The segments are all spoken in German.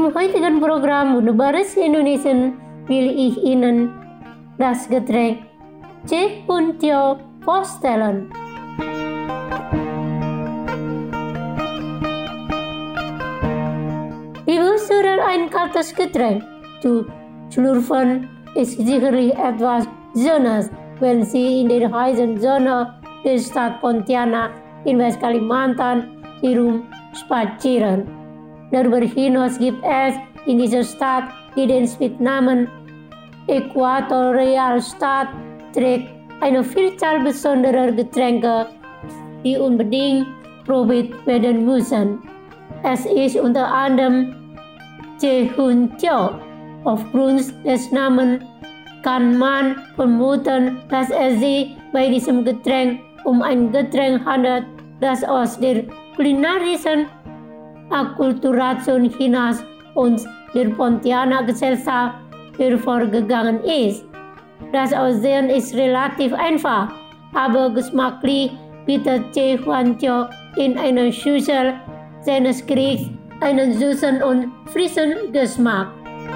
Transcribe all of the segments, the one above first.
Im heutigen Programm Wunderbares Indonesian will ich Ihnen das Getränk Teh Huntio vorstellen. Die Besucher ein kaltes Getränk zu schlürfen ist sicherlich etwas Schönes, wenn Sie in der heißen Sonne der Stadt Pontianak in West-Kalimantan herumspazieren. Darüber hinaus gibt es in dieser Stadt, die den Spitznamen Äquatorialstadt trägt, eine Vielzahl besonderer Getränke, die unbedingt probiert werden müssen. Es ist unter anderem Teh Huntio. Aufgrund des Namens kann man vermuten, dass es sich bei diesem Getränk um ein Getränk handelt, das aus der kulinarischen Akkulturation Chinas und der Pontianak-Gesellschaft hervorgegangen ist. Das Aussehen ist relativ einfach, aber geschmacklich bietet Teh Huntio in einer Schüssel seines Kriegs einen süßen und frischen Geschmack.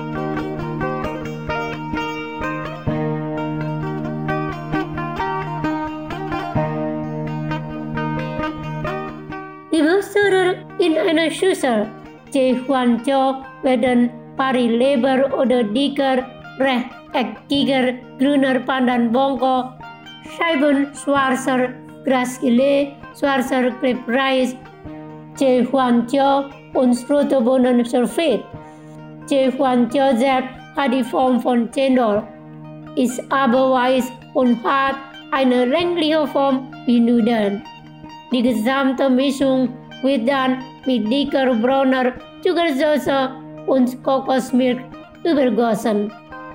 Die Besucher in einer Schüssel Teh Huntio werden pari-leber oder dicker, rechteckiger, grüner Pandan Bongko, Scheiben schwarzer Graskelee, schwarzer Klebreis, Teh Huntio und Schlotterbohnen serviert. Teh Huntio selbst hat die Form von Cendol, ist aber weiß und hat eine längliche Form wie Nudeln. Die gesamte Mischung wird dann mit dicker brauner Zuckersauce und Kokosmilch übergossen.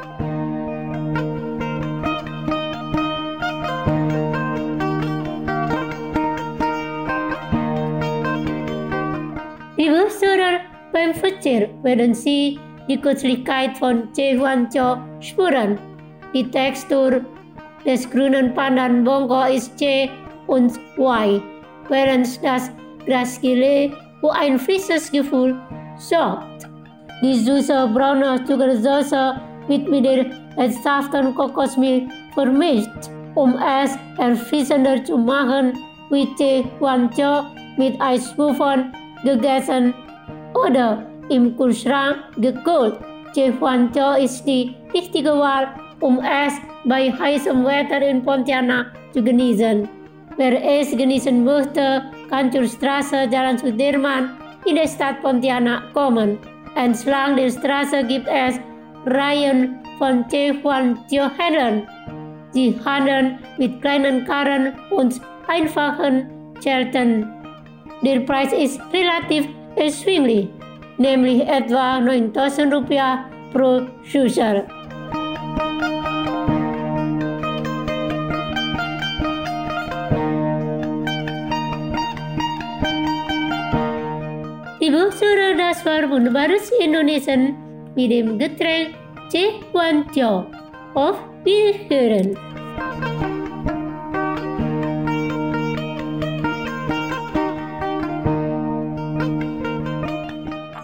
Die Besucher beim Verzehr werden Sie die Köstlichkeit von Teh Huntio spüren. Die Textur des grünen Pandan Bongko ist zäh und weich, während das Graskelee für ein frisches Gefühl sorgt. Die süße braune Zuckersauce wird mit der herzhaften Kokosmilch vermischt, um es erfrischender zu machen, wird Teh Huntio mit Eiswürfeln gegessen oder im Kühlschrank gekühlt. Teh Huntio ist die richtige Wahl, um es bei heißem Wetter in Pontianak zu genießen. Wer es genießen möchte, kann zur Straße Jalan Sudirman in der Stadt Pontianak kommen. Entlang der Straße gibt es Reihen von Teh Huntio Händlern. Sie handeln mit kleinen Karren und einfachen Zelten. Der Preis ist relativ erschwinglich, nämlich etwa 9.000 Rupiah pro Schüssel. Die Besucher, das war Wunderbares Indonesian mit dem Getränk Teh Huntio. Auf Wiederhören!